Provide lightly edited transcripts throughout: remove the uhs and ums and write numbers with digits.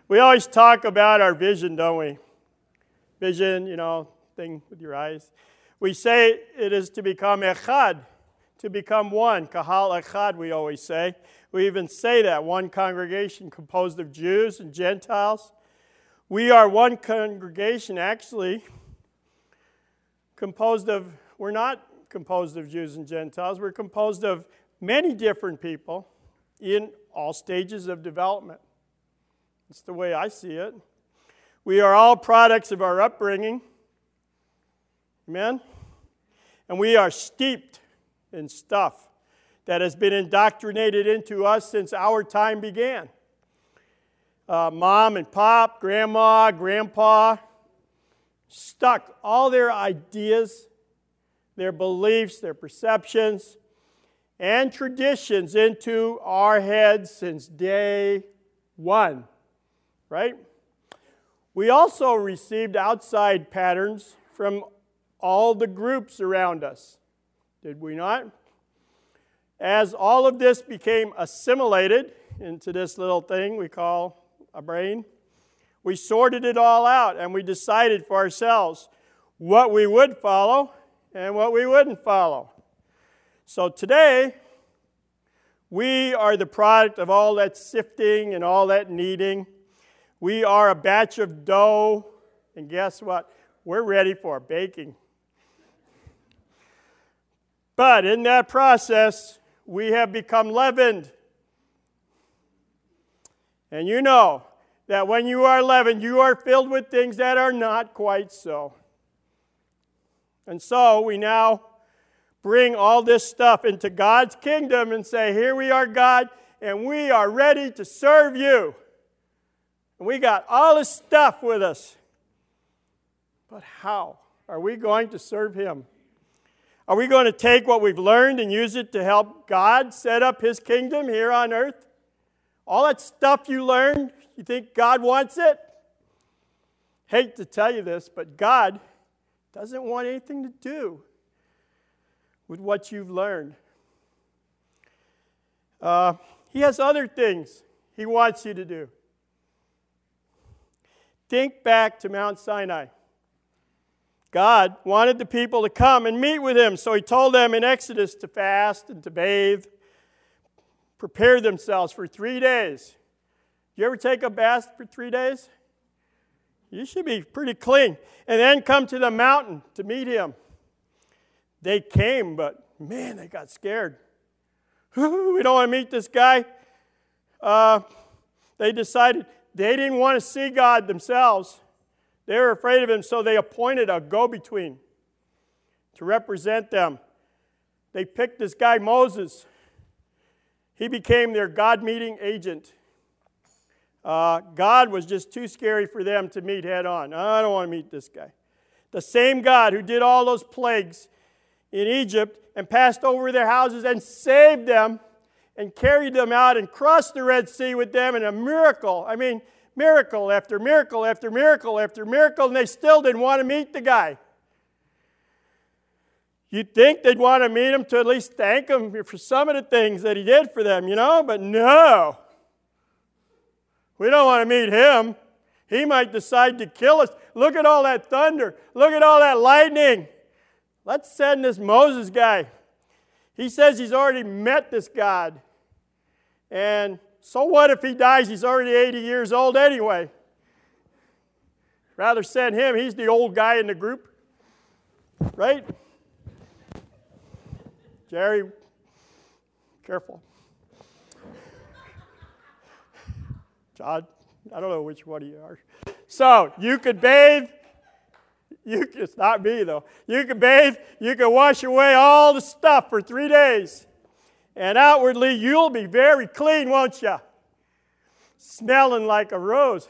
We always talk about our vision, don't we? Vision, thing with your eyes. We say it is to become echad, to become one. Kahal echad, we always say. We even say that, one congregation composed of Jews and Gentiles. We are one congregation, actually, we're not composed of Jews and Gentiles. We're composed of many different people in all stages of development. That's the way I see it. We are all products of our upbringing. Amen? And we are steeped in stuff that has been indoctrinated into us since our time began. Mom and pop, grandma, grandpa, stuck all their ideas, their beliefs, their perceptions, and traditions into our heads since day one, right? We also received outside patterns from all the groups around us, did we not? As all of this became assimilated into this little thing we call a brain, we sorted it all out and we decided for ourselves what we would follow and what we wouldn't follow. So today, we are the product of all that sifting and all that kneading. We are a batch of dough, and guess what? We're ready for baking. But in that process, we have become leavened. And you know that when you are leavened, you are filled with things that are not quite so. And so we now bring all this stuff into God's kingdom and say, here we are, God, and we are ready to serve you. And we got all this stuff with us. But how are we going to serve Him? Are we going to take what we've learned and use it to help God set up His kingdom here on earth? All that stuff you learned, you think God wants it? Hate to tell you this, but God doesn't want anything to do with what you've learned. He has other things He wants you to do. Think back to Mount Sinai. God wanted the people to come and meet with Him, so He told them in Exodus to fast and to bathe, prepare themselves for 3 days. You ever take a bath for 3 days? You should be pretty clean. And then come to the mountain to meet Him. They came, but man, they got scared. We don't want to meet this guy. They decided they didn't want to see God themselves. They were afraid of Him, so they appointed a go-between to represent them. They picked this guy, Moses. He became their God-meeting agent. God was just too scary for them to meet head-on. I don't want to meet this guy. The same God who did all those plagues in Egypt and passed over their houses and saved them and carried them out and crossed the Red Sea with them in a miracle. I mean, miracle after miracle after miracle after miracle, and they still didn't want to meet the guy. You'd think they'd want to meet him to at least thank him for some of the things that he did for them, but no. We don't want to meet him. He might decide to kill us. Look at all that thunder. Look at all that lightning. Let's send this Moses guy. He says he's already met this God. And so what if he dies? He's already 80 years old anyway. Rather send him. He's the old guy in the group. Right? Jerry, careful. John, I don't know which one of you are. So, you could bathe. It's not me, though. You can bathe. You can wash away all the stuff for 3 days. And outwardly, you'll be very clean, won't you? Smelling like a rose.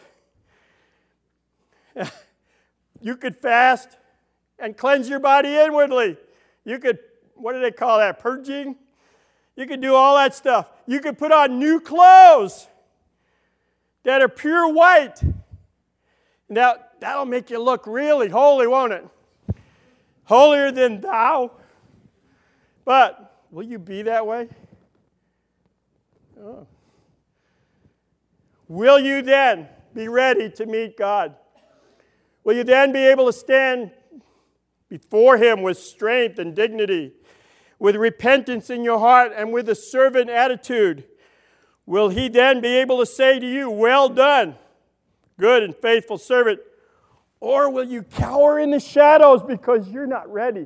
You could fast and cleanse your body inwardly. You could, what do they call that, purging? You could do all that stuff. You could put on new clothes that are pure white. Now, that'll make you look really holy, won't it? Holier than thou. But will you be that way? Oh. Will you then be ready to meet God? Will you then be able to stand before Him with strength and dignity, with repentance in your heart and with a servant attitude? Will He then be able to say to you, "Well done, good and faithful servant"? Or will you cower in the shadows because you're not ready?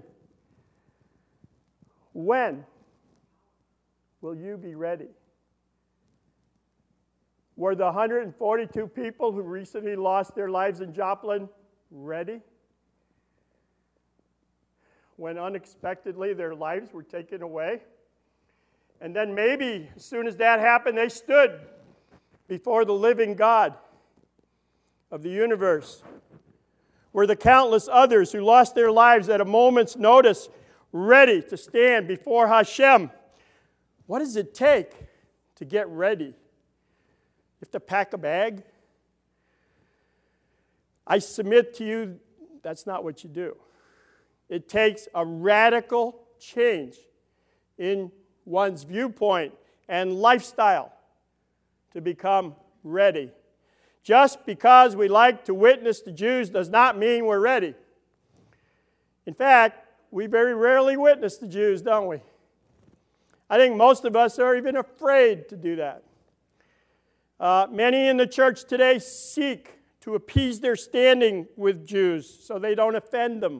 When will you be ready? Were the 142 people who recently lost their lives in Joplin ready? When unexpectedly their lives were taken away? And then maybe as soon as that happened, they stood before the living God of the universe. Were the countless others who lost their lives at a moment's notice ready to stand before Hashem? What does it take to get ready? You have to pack a bag? I submit to you, that's not what you do. It takes a radical change in one's viewpoint and lifestyle to become ready. Just because we like to witness to Jews does not mean we're ready. In fact, we very rarely witness to Jews, don't we? I think most of us are even afraid to do that. Many in the church today seek to appease their standing with Jews so they don't offend them.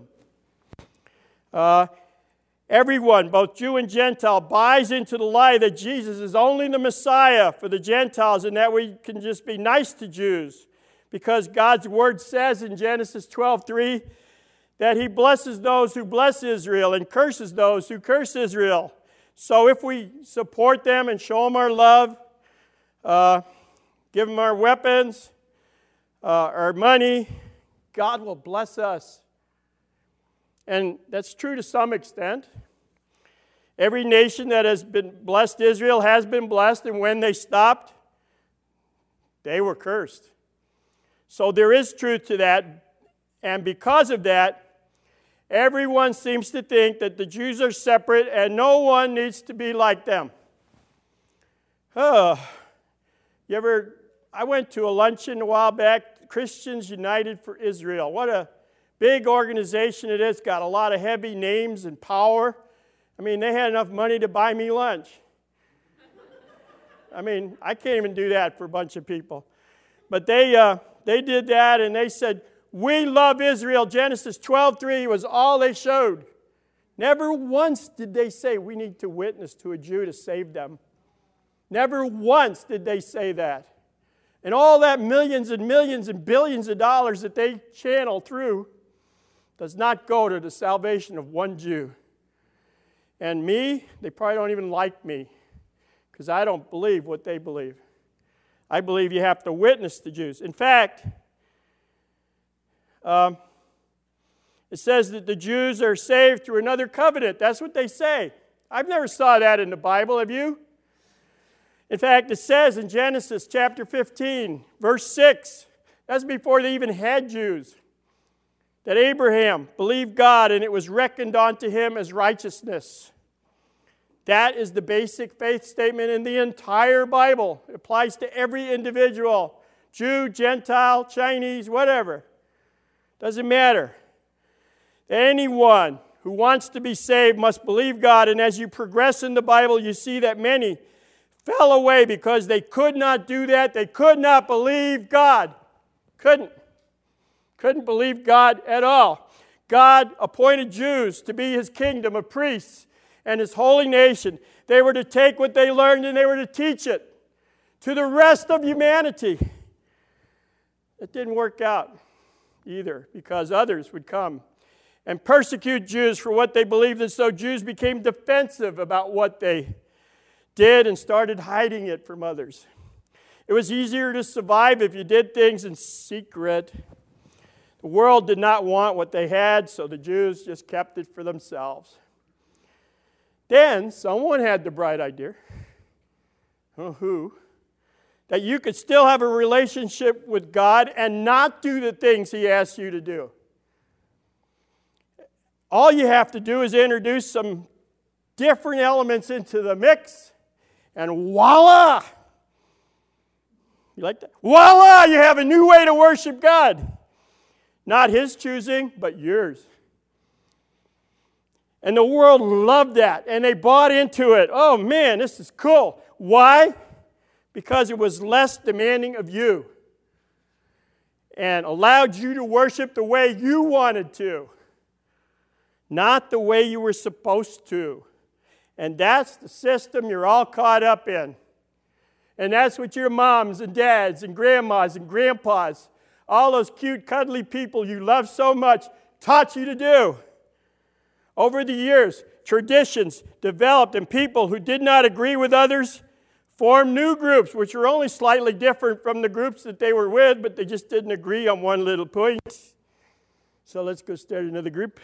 Everyone, both Jew and Gentile, buys into the lie that Jesus is only the Messiah for the Gentiles and that we can just be nice to Jews because God's Word says in Genesis 12:3 that He blesses those who bless Israel and curses those who curse Israel. So if we support them and show them our love, give them our weapons, our money, God will bless us. And that's true to some extent. Every nation that has been blessed Israel has been blessed, and when they stopped, they were cursed. So there is truth to that, and because of that, everyone seems to think that the Jews are separate and no one needs to be like them. I went to a luncheon a while back, Christians United for Israel. What a big organization it is, got a lot of heavy names and power. I mean, they had enough money to buy me lunch. I mean, I can't even do that for a bunch of people. But they did that, and they said, "We love Israel." Genesis 12:3 was all they showed. Never once did they say, "We need to witness to a Jew to save them." Never once did they say that. And all that millions and millions and billions of dollars that they channel through does not go to the salvation of one Jew. And me, they probably don't even like me because I don't believe what they believe. I believe you have to witness to Jews. In fact, it says that the Jews are saved through another covenant. That's what they say. I've never saw that in the Bible. Have you? In fact, it says in Genesis chapter 15, verse 6, that's before they even had Jews, that Abraham believed God and it was reckoned unto him as righteousness. That is the basic faith statement in the entire Bible. It applies to every individual, Jew, Gentile, Chinese, whatever. Doesn't matter. Anyone who wants to be saved must believe God, and as you progress in the Bible, you see that many fell away because they could not do that. They could not believe God. Couldn't believe God at all. God appointed Jews to be His kingdom of priests and His holy nation. They were to take what they learned and they were to teach it to the rest of humanity. It didn't work out either because others would come and persecute Jews for what they believed, and so Jews became defensive about what they did and started hiding it from others. It was easier to survive if you did things in secret. The world did not want what they had, so the Jews just kept it for themselves. Then someone had the bright idea, that you could still have a relationship with God and not do the things He asks you to do. All you have to do is introduce some different elements into the mix, and voila! You like that? Voila, you have a new way to worship God. Not his choosing, but yours. And the world loved that, and they bought into it. Oh man, this is cool. Why? Because it was less demanding of you and allowed you to worship the way you wanted to, not the way you were supposed to. And that's the system you're all caught up in. And that's what your moms and dads and grandmas and grandpas, all those cute, cuddly people you love so much, taught you to do. Over the years, traditions developed, and people who did not agree with others formed new groups, which were only slightly different from the groups that they were with, but they just didn't agree on one little point. So let's go start another group.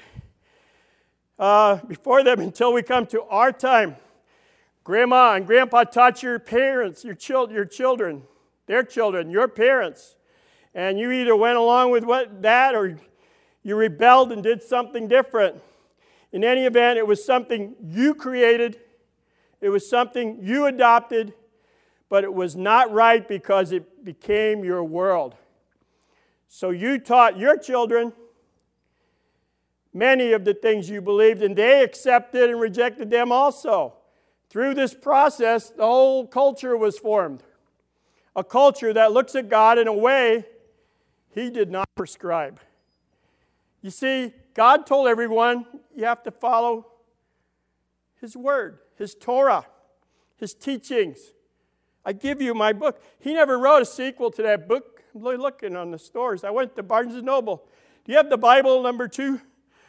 Before them, until we come to our time, Grandma and Grandpa taught your parents, your children, their children, your parents, and you either went along with that or you rebelled and did something different. In any event, it was something you created, it was something you adopted, but it was not right because it became your world. So you taught your children many of the things you believed, and they accepted and rejected them also. Through this process, the whole culture was formed. A culture that looks at God in a way he did not prescribe. You see, God told everyone you have to follow his word, his Torah, his teachings. I give you my book. He never wrote a sequel to that book. I'm looking on the stores. I went to Barnes & Noble. Do you have the Bible number 2?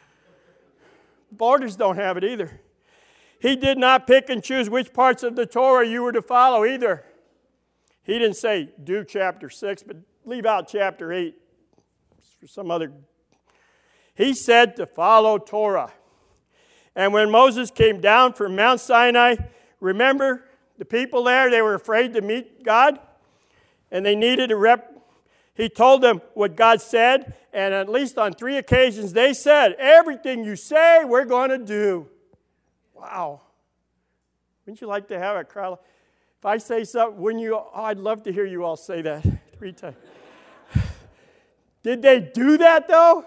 Borders don't have it either. He did not pick and choose which parts of the Torah you were to follow either. He didn't say, do chapter 6, but leave out chapter 8 for some other. He said to follow Torah. And when Moses came down from Mount Sinai, remember the people there, they were afraid to meet God, and they needed a He told them what God said, and at least on 3 occasions they said, everything you say, we're going to do. Wow. Wouldn't you like to have a crowd? If I say something, wouldn't you? Oh, I'd love to hear you all say that 3 times. Did they do that, though?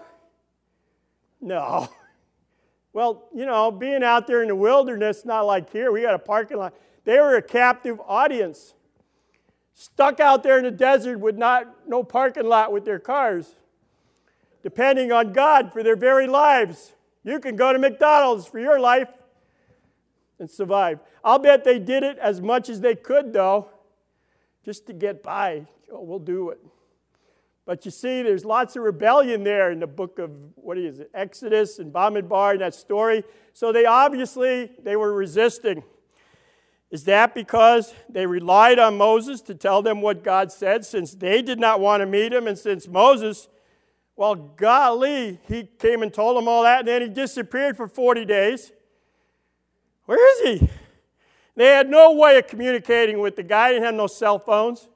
No. Well, you know, being out there in the wilderness, not like here, we got a parking lot. They were a captive audience, stuck out there in the desert with no parking lot with their cars, depending on God for their very lives. You can go to McDonald's for your life and survive. I'll bet they did it as much as they could, though, just to get by. Oh, we'll do it. But you see, there's lots of rebellion there in the book of, Exodus and Bamidbar and that story. So they were resisting. Is that because they relied on Moses to tell them what God said, since they did not want to meet him, and since Moses, well, golly, he came and told them all that, and then he disappeared for 40 days. Where is he? They had no way of communicating with the guy. They didn't have no cell phones.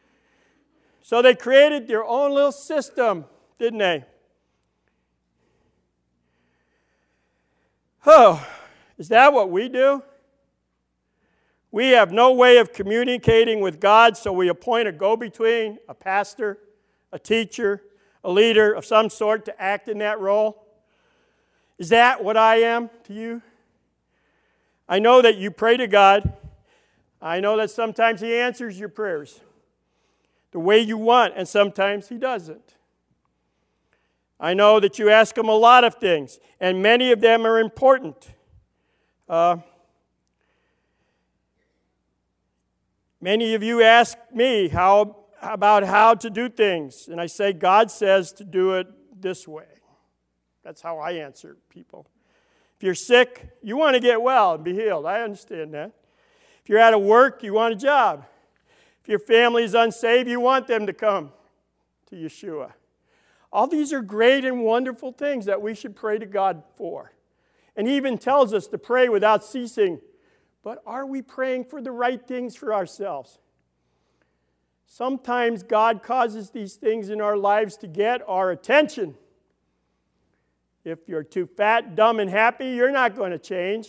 So they created their own little system, didn't they? Oh, is that what we do? We have no way of communicating with God, so we appoint a go-between, a pastor, a teacher, a leader of some sort to act in that role. Is that what I am to you? I know that you pray to God. I know that sometimes he answers your prayers the way you want, and sometimes he doesn't. I know that you ask him a lot of things, and many of them are important. Many of you ask me about how to do things, and I say, God says to do it this way. That's how I answer people. If you're sick, you want to get well and be healed. I understand that. If you're out of work, you want a job. If your family is unsaved, you want them to come to Yeshua. All these are great and wonderful things that we should pray to God for. And he even tells us to pray without ceasing. But are we praying for the right things for ourselves? Sometimes God causes these things in our lives to get our attention. If you're too fat, dumb, and happy, you're not going to change.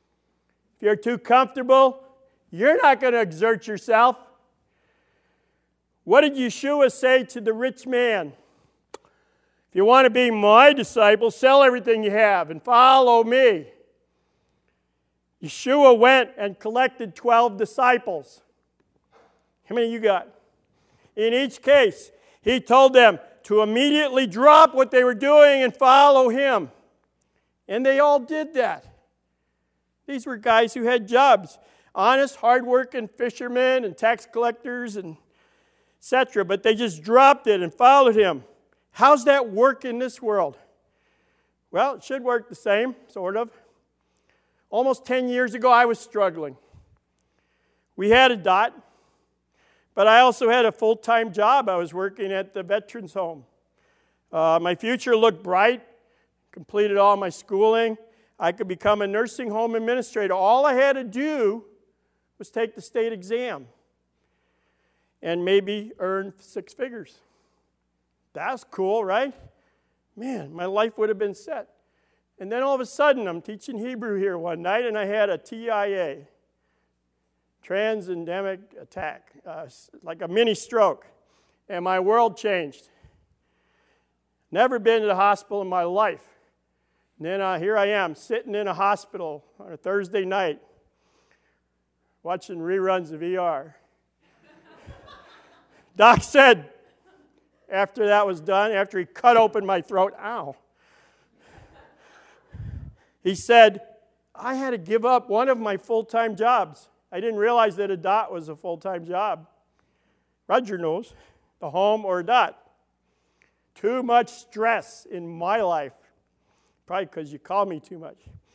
If you're too comfortable, you're not going to exert yourself. What did Yeshua say to the rich man? If you want to be my disciple, sell everything you have and follow me. Yeshua went and collected 12 disciples. How many you got? In each case, he told them to immediately drop what they were doing and follow him. And they all did that. These were guys who had jobs. Honest, hardworking fishermen and tax collectors and etc. But they just dropped it and followed him. How's that work in this world? Well, it should work the same, sort of. Almost 10 years ago, I was struggling. We had a dot, but I also had a full-time job. I was working at the veterans home. My future looked bright, completed all my schooling. I could become a nursing home administrator. All I had to do was take the state exam and maybe earn 6 figures. That's cool, right? Man, my life would have been set. And then all of a sudden, I'm teaching Hebrew here one night, and I had a TIA, transendemic attack, like a mini stroke, and my world changed. Never been to the hospital in my life. And then here I am, sitting in a hospital on a Thursday night, watching reruns of ER. Doc said, after that was done, after he cut open my throat, ow. He said, I had to give up one of my full-time jobs. I didn't realize that a dot was a full-time job. Roger knows, the home or a dot. Too much stress in my life. Probably because you call me too much.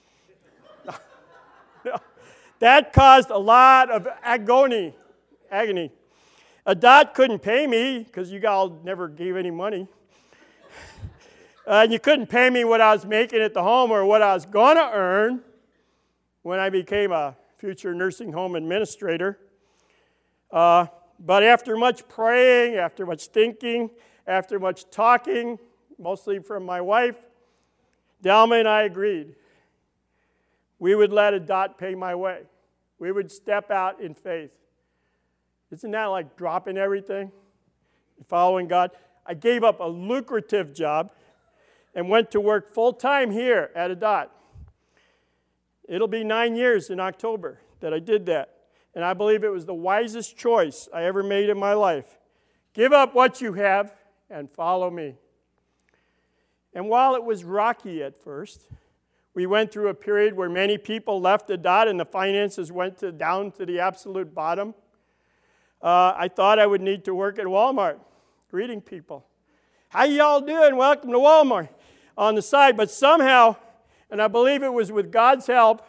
No. That caused a lot of agony. A dot couldn't pay me because you all never gave any money. And you couldn't pay me what I was making at the home or what I was going to earn when I became a future nursing home administrator. But after much praying, after much thinking, after much talking, mostly from my wife, Delma and I agreed. We would let a dot pay my way. We would step out in faith. Isn't that like dropping everything and following God? I gave up a lucrative job and went to work full-time here at a dot. It'll be 9 years in October that I did that. And I believe it was the wisest choice I ever made in my life. Give up what you have and follow me. And while it was rocky at first, we went through a period where many people left the dot and the finances went down to the absolute bottom. I thought I would need to work at Walmart, greeting people. How y'all doing? Welcome to Walmart on the side. But somehow, and I believe it was with God's help,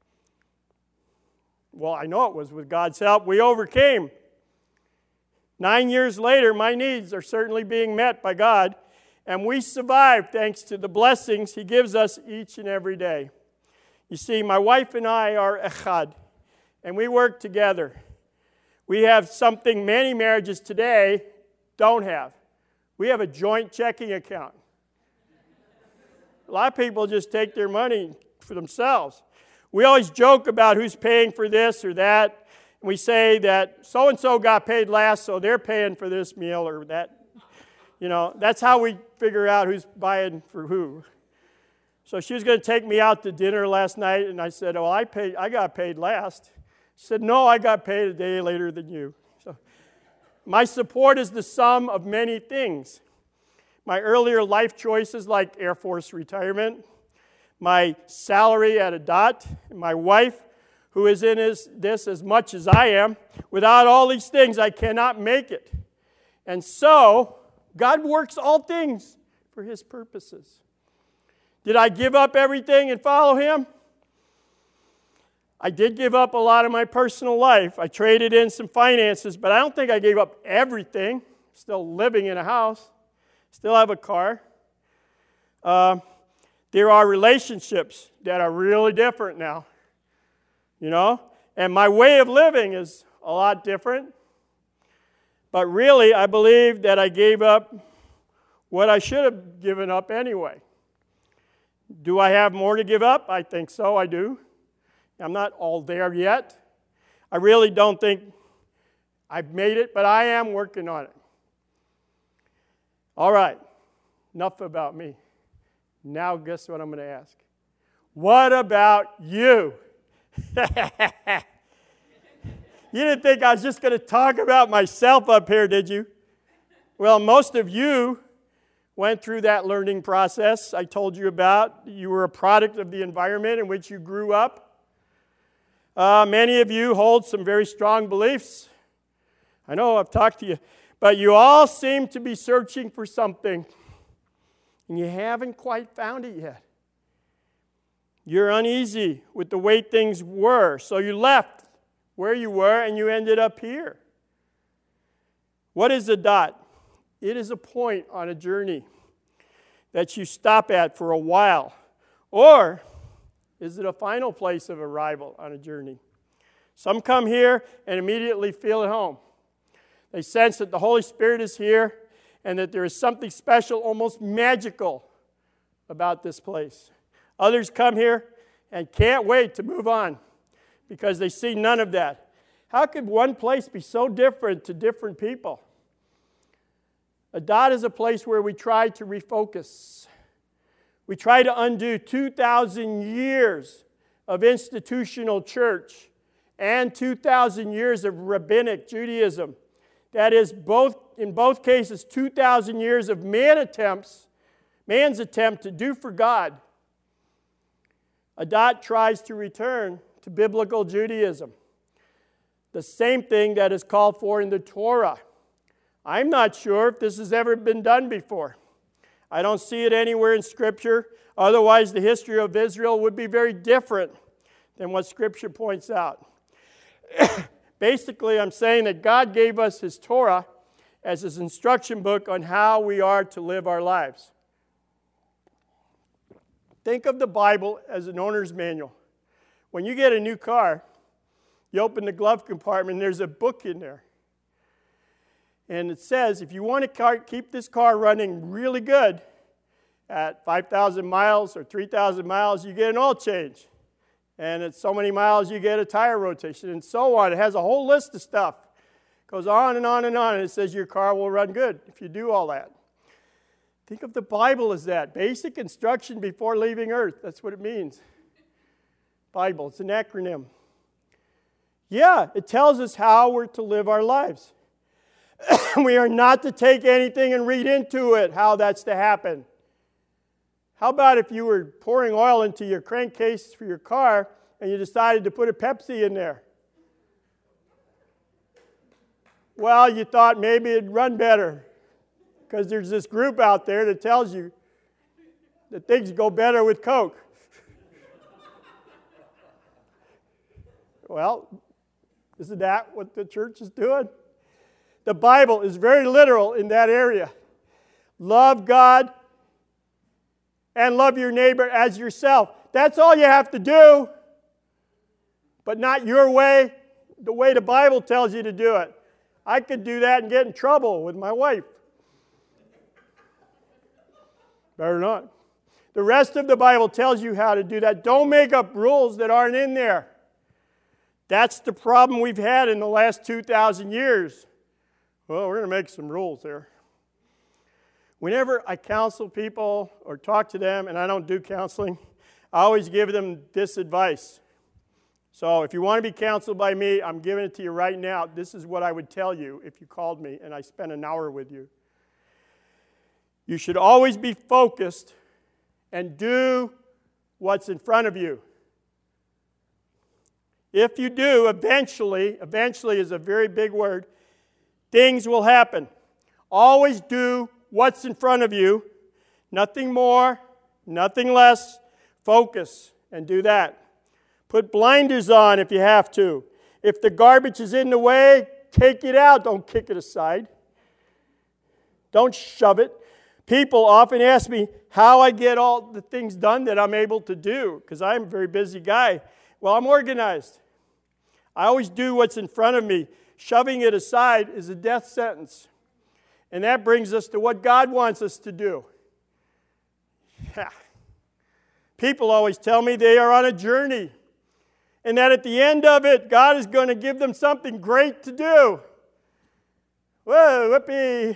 well, I know it was with God's help, we overcame. 9 years later, my needs are certainly being met by God, and we survived thanks to the blessings He gives us each and every day. You see, my wife and I are echad, and we work together. We have something many marriages today don't have. We have a joint checking account. A lot of people just take their money for themselves. We always joke about who's paying for this or that. And we say that so-and-so got paid last, so they're paying for this meal or that. You know, that's how we figure out who's buying for who. So she was going to take me out to dinner last night, and I said, oh, I got paid last. She said, no, I got paid a day later than you. So my support is the sum of many things. My earlier life choices like Air Force retirement, my salary at a dot, my wife, who is in this as much as I am. Without all these things, I cannot make it. And so, God works all things for His purposes. Did I give up everything and follow Him? I did give up a lot of my personal life. I traded in some finances, but I don't think I gave up everything. Still living in a house. Still have a car. There are relationships that are really different now. You know? And my way of living is a lot different. But really, I believe that I gave up what I should have given up anyway. Do I have more to give up? I think so, I do. I'm not all there yet. I really don't think I've made it, but I am working on it. All right, enough about me. Now guess what I'm going to ask? What about you? You didn't think I was just going to talk about myself up here, did you? Well, most of you went through that learning process I told you about. You were a product of the environment in which you grew up. Many of you hold some very strong beliefs. I know I've talked to you. But you all seem to be searching for something, and you haven't quite found it yet. You're uneasy with the way things were, so you left where you were and you ended up here. What is a dot? It is a point on a journey that you stop at for a while. Or is it a final place of arrival on a journey? Some come here and immediately feel at home. They sense that the Holy Spirit is here and that there is something special, almost magical about this place. Others come here and can't wait to move on because they see none of that. How could one place be so different to different people? A dot is a place where we try to refocus. We try to undo 2,000 years of institutional church and 2,000 years of rabbinic Judaism. That is, in both cases, 2,000 years of man's attempt to do for God. A dot tries to return to biblical Judaism, the same thing that is called for in the Torah. I'm not sure if this has ever been done before. I don't see it anywhere in Scripture. Otherwise, the history of Israel would be very different than what Scripture points out. Basically, I'm saying that God gave us His Torah as His instruction book on how we are to live our lives. Think of the Bible as an owner's manual. When you get a new car, you open the glove compartment and there's a book in there. And it says, if you want to keep this car running really good at 5,000 miles or 3,000 miles, you get an oil change. And at so many miles, you get a tire rotation, and so on. It has a whole list of stuff. It goes on and on and on, and it says your car will run good if you do all that. Think of the Bible as that. Basic instruction before leaving earth. That's what it means. Bible, it's an acronym. Yeah, it tells us how we're to live our lives. We are not to take anything and read into it how that's to happen. How about if you were pouring oil into your crankcase for your car and you decided to put a Pepsi in there? Well, you thought maybe it'd run better because there's this group out there that tells you that things go better with Coke. Well, isn't that what the church is doing? The Bible is very literal in that area. Love God and love your neighbor as yourself. That's all you have to do, but not your way, the way the Bible tells you to do it. I could do that and get in trouble with my wife. Better not. The rest of the Bible tells you how to do that. Don't make up rules that aren't in there. That's the problem we've had in the last 2,000 years. Well, we're going to make some rules there. Whenever I counsel people or talk to them, and I don't do counseling, I always give them this advice. So if you want to be counseled by me, I'm giving it to you right now. This is what I would tell you if you called me and I spent an hour with you. You should always be focused and do what's in front of you. If you do, eventually is a very big word, things will happen. Always do what's in front of you. Nothing more, nothing less. Focus and do that. Put blinders on if you have to. If the garbage is in the way, take it out. Don't kick it aside. Don't shove it. People often ask me how I get all the things done that I'm able to do, because I'm a very busy guy. Well, I'm organized. I always do what's in front of me. Shoving it aside is a death sentence. And that brings us to what God wants us to do. People always tell me they are on a journey, and that at the end of it, God is going to give them something great to do. Whoa, whoopee.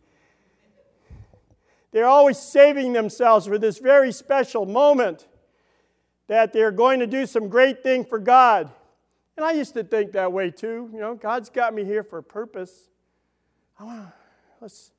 They're always saving themselves for this very special moment that they're going to do some great thing for God. And I used to think that way too. You know, God's got me here for a purpose. Let's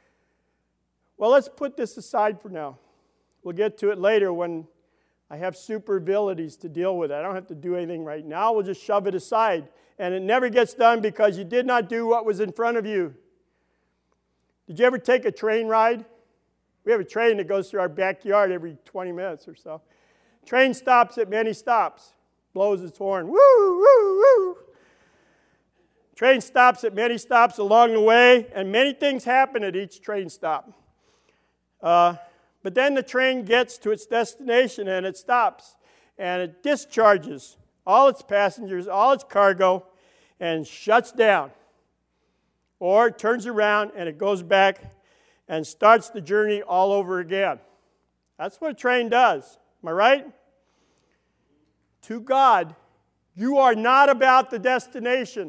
put this aside for now. We'll get to it later when I have super abilities to deal with it. I don't have to do anything right now. We'll just shove it aside. And it never gets done because you did not do what was in front of you. Did you ever take a train ride? We have a train that goes through our backyard every 20 minutes or so. Train stops at many stops. Blows its horn. Woo, woo, woo. Train stops at many stops along the way, and many things happen at each train stop. But then the train gets to its destination, and it stops, and it discharges all its passengers, all its cargo, and shuts down. Or it turns around, and it goes back and starts the journey all over again. That's what a train does. Am I right? To God, you are not about the destination.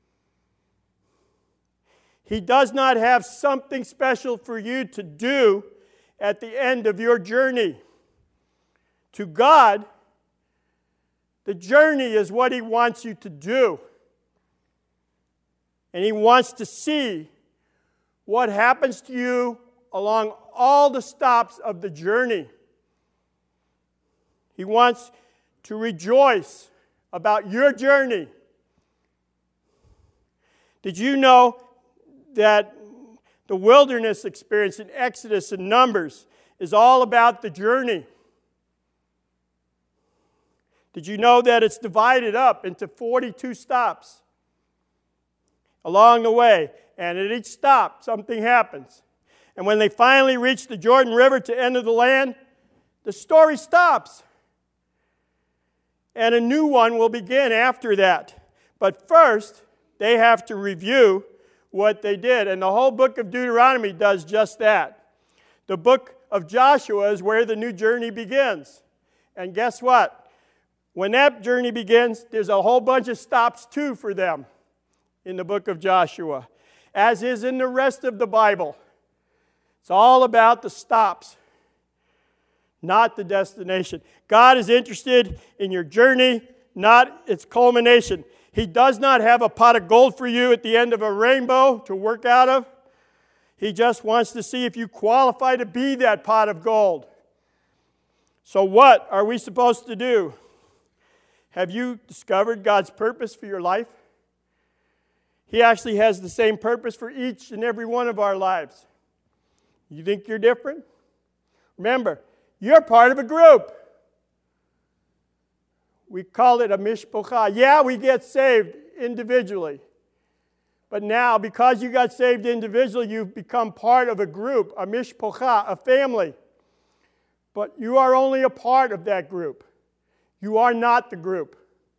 He does not have something special for you to do at the end of your journey. To God, the journey is what He wants you to do. And He wants to see what happens to you along all the stops of the journey. He wants to rejoice about your journey. Did you know that the wilderness experience in Exodus and Numbers is all about the journey? Did you know that it's divided up into 42 stops along the way? And at each stop, something happens. And when they finally reach the Jordan River to enter the land, the story stops. And a new one will begin after that. But first, they have to review what they did. And the whole book of Deuteronomy does just that. The book of Joshua is where the new journey begins. And guess what? When that journey begins, there's a whole bunch of stops too for them in the book of Joshua, as is in the rest of the Bible. It's all about the stops, not the destination. God is interested in your journey, not its culmination. He does not have a pot of gold for you at the end of a rainbow to work out of. He just wants to see if you qualify to be that pot of gold. So what are we supposed to do? Have you discovered God's purpose for your life? He actually has the same purpose for each and every one of our lives. You think you're different? Remember, you're part of a group. We call it a mishpocha. Yeah, we get saved individually. But now, because you got saved individually, you've become part of a group, a mishpocha, a family. But you are only a part of that group. You are not the group.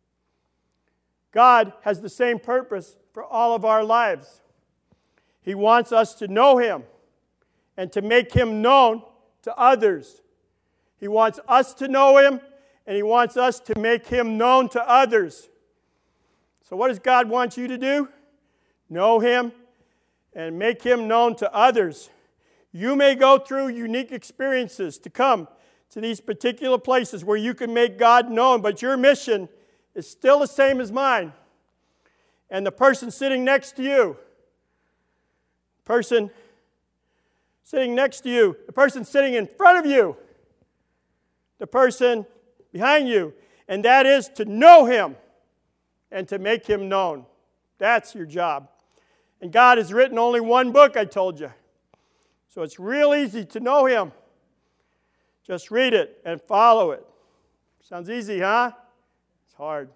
God has the same purpose for all of our lives. He wants us to know Him and to make Him known to others. He wants us to know Him, and He wants us to make Him known to others. So what does God want you to do? Know Him and make Him known to others. You may go through unique experiences to come to these particular places where you can make God known, but your mission is still the same as mine. And the person sitting next to you, the person sitting next to you, the person sitting in front of you, the person behind you, and that is to know Him and to make Him known. That's your job. And God has written only one book, I told you. So it's real easy to know Him. Just read it and follow it. Sounds easy, huh? It's hard.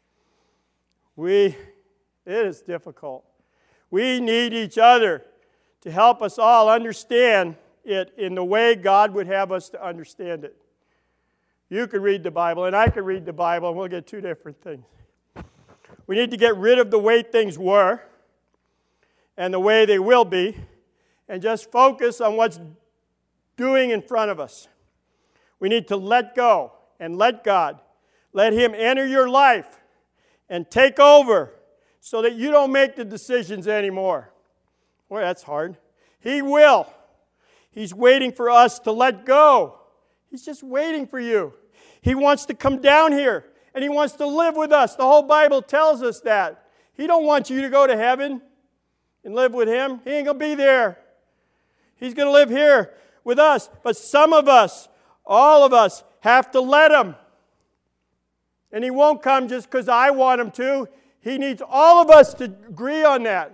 It is difficult. We need each other to help us all understand it in the way God would have us to understand it. You could read the Bible, and I could read the Bible, and we'll get two different things. We need to get rid of the way things were and the way they will be, and just focus on what's doing in front of us. We need to let go and let God. Let Him enter your life and take over so that you don't make the decisions anymore. Boy, that's hard. He will. He's waiting for us to let go. He's just waiting for you. He wants to come down here, and He wants to live with us. The whole Bible tells us that. He don't want you to go to heaven and live with Him. He ain't going to be there. He's going to live here with us. But some of us, all of us, have to let Him. And He won't come just because I want Him to. He needs all of us to agree on that.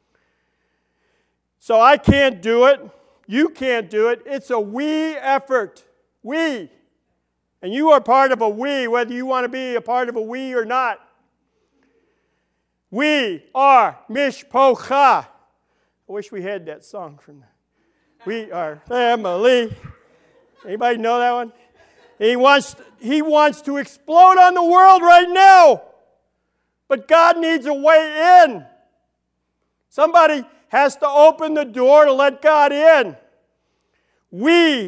So I can't do it. You can't do it. It's a we effort. We. And you are part of a we, whether you want to be a part of a we or not. We are Mishpocha. I wish we had that song from that. We are family. Anybody know that one? He wants to explode on the world right now. But God needs a way in. Somebody has to open the door to let God in. We,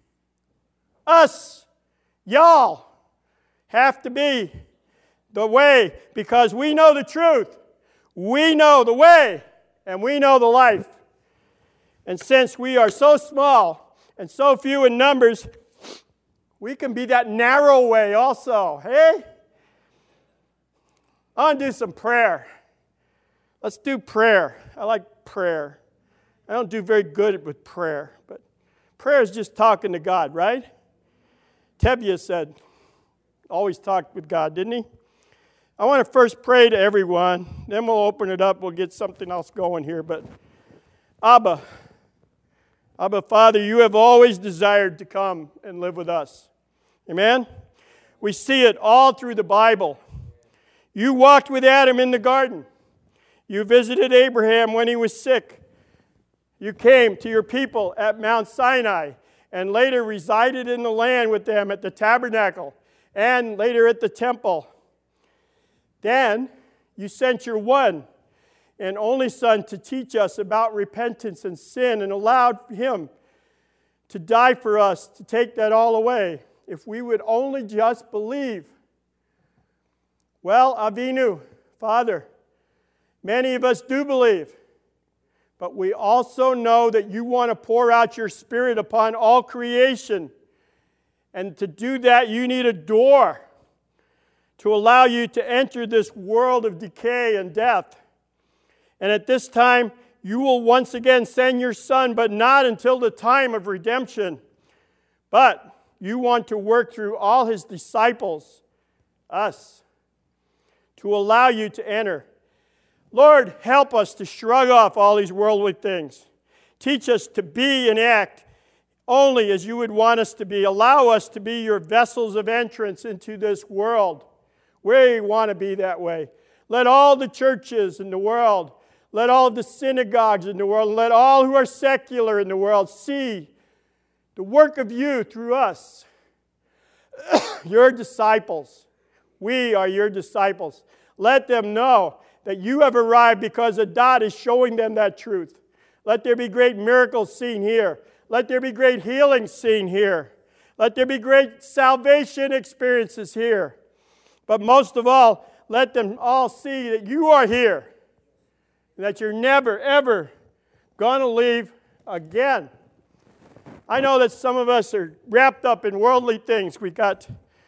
us, y'all have to be the way because we know the truth. We know the way and we know the life. And since we are so small and so few in numbers, we can be that narrow way also. Hey? I want to do some prayer. Let's do prayer. I like prayer. I don't do very good with prayer, but prayer is just talking to God, right? Tevye said, always talk with God, didn't he? I want to first pray to everyone, then we'll open it up, we'll get something else going here, but Abba, Father, you have always desired to come and live with us. Amen? We see it all through the Bible. You walked with Adam in the garden. You visited Abraham when he was sick. You came to your people at Mount Sinai and later resided in the land with them at the tabernacle and later at the temple. Then you sent your one and only Son to teach us about repentance and sin and allowed Him to die for us, to take that all away. If we would only just believe. Well, Avinu, Father, many of us do believe, but we also know that you want to pour out your Spirit upon all creation. And to do that, you need a door to allow you to enter this world of decay and death. And at this time, you will once again send your Son, but not until the time of redemption. But you want to work through all His disciples, us, to allow you to enter. Lord, help us to shrug off all these worldly things. Teach us to be and act only as you would want us to be. Allow us to be your vessels of entrance into this world. We want to be that way. Let all the churches in the world, let all the synagogues in the world, let all who are secular in the world see the work of you through us. Your disciples. We are your disciples. Let them know that you have arrived because God is showing them that truth. Let there be great miracles seen here. Let there be great healing seen here. Let there be great salvation experiences here. But most of all, let them all see that you are here. And that you're never, ever going to leave again. I know that some of us are wrapped up in worldly things. We got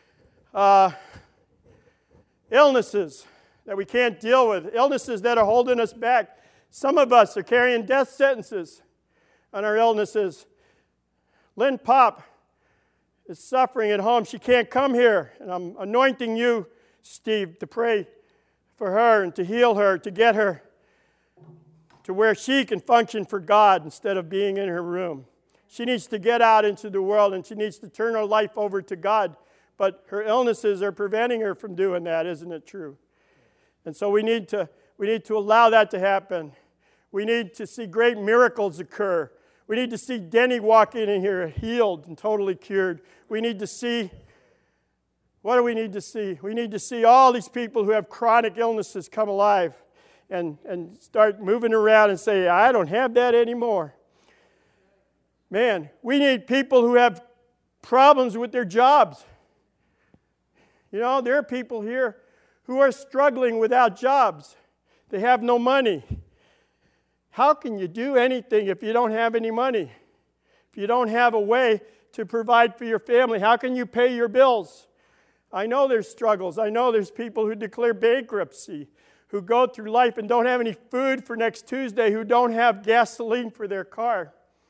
illnesses that we can't deal with, illnesses that are holding us back. Some of us are carrying death sentences on our illnesses. Lynn Pop is suffering at home. She can't come here. And I'm anointing you, Steve, to pray for her and to heal her, to get her to where she can function for God instead of being in her room. She needs to get out into the world and she needs to turn her life over to God. But her illnesses are preventing her from doing that, isn't it true? And so we need to allow that to happen. We need to see great miracles occur. We need to see Denny walk in here healed and totally cured. We need to see, what do we need to see? We need to see all these people who have chronic illnesses come alive and start moving around and say, I don't have that anymore. Man, we need people who have problems with their jobs. You know, there are people here who are struggling without jobs. They have no money. How can you do anything if you don't have any money? If you don't have a way to provide for your family, how can you pay your bills? I know there's struggles. I know there's people who declare bankruptcy, who go through life and don't have any food for next Tuesday, who don't have gasoline for their car.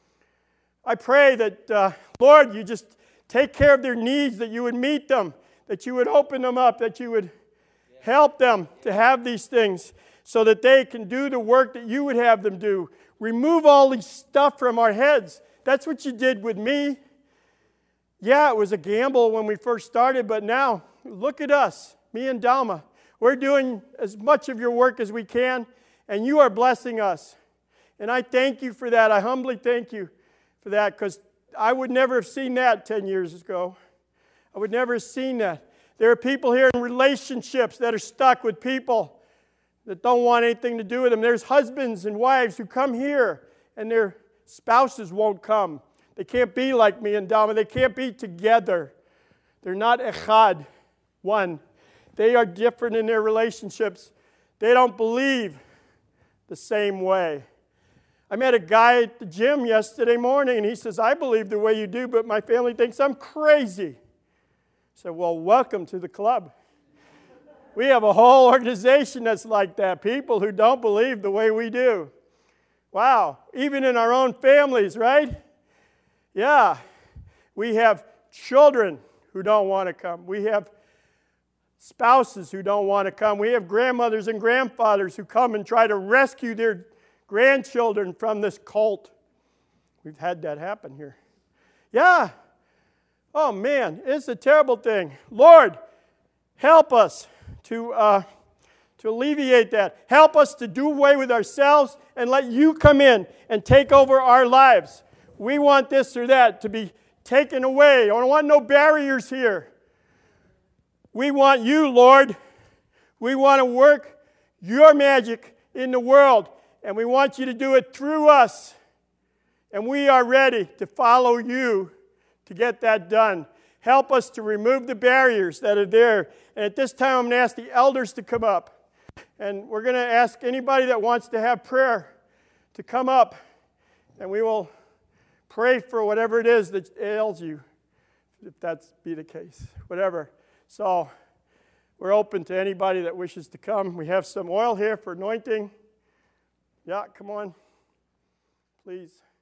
I pray that, Lord, you just take care of their needs, that you would meet them, that you would open them up, that you would help them to have these things so that they can do the work that you would have them do. Remove all these stuff from our heads. That's what you did with me. Yeah, it was a gamble when we first started, but now, look at us, me and Dalma. We're doing as much of your work as we can, and you are blessing us. And I thank you for that. I humbly thank you for that, because I would never have seen that 10 years ago. I would never have seen that. There are people here in relationships that are stuck with people that don't want anything to do with them. There's husbands and wives who come here, and their spouses won't come. They can't be like me and Dalma. They can't be together. They're not echad, one. They are different in their relationships. They don't believe the same way. I met a guy at the gym yesterday morning, and he says, I believe the way you do, but my family thinks I'm crazy. I said, well, welcome to the club. We have a whole organization that's like that, people who don't believe the way we do. Wow, even in our own families, right? Yeah, we have children who don't want to come. We have spouses who don't want to come. We have grandmothers and grandfathers who come and try to rescue their grandchildren from this cult. We've had that happen here. Yeah. Oh, man, it's a terrible thing. Lord, help us to alleviate that. Help us to do away with ourselves and let you come in and take over our lives. We want this or that to be taken away. I don't want no barriers here. We want you, Lord. We want to work your magic in the world, and we want you to do it through us. And we are ready to follow you to get that done. Help us to remove the barriers that are there. And at this time, I'm going to ask the elders to come up. And we're going to ask anybody that wants to have prayer to come up. And we will pray for whatever it is that ails you, if that's be the case, whatever. So we're open to anybody that wishes to come. We have some oil here for anointing. Yeah, come on, please.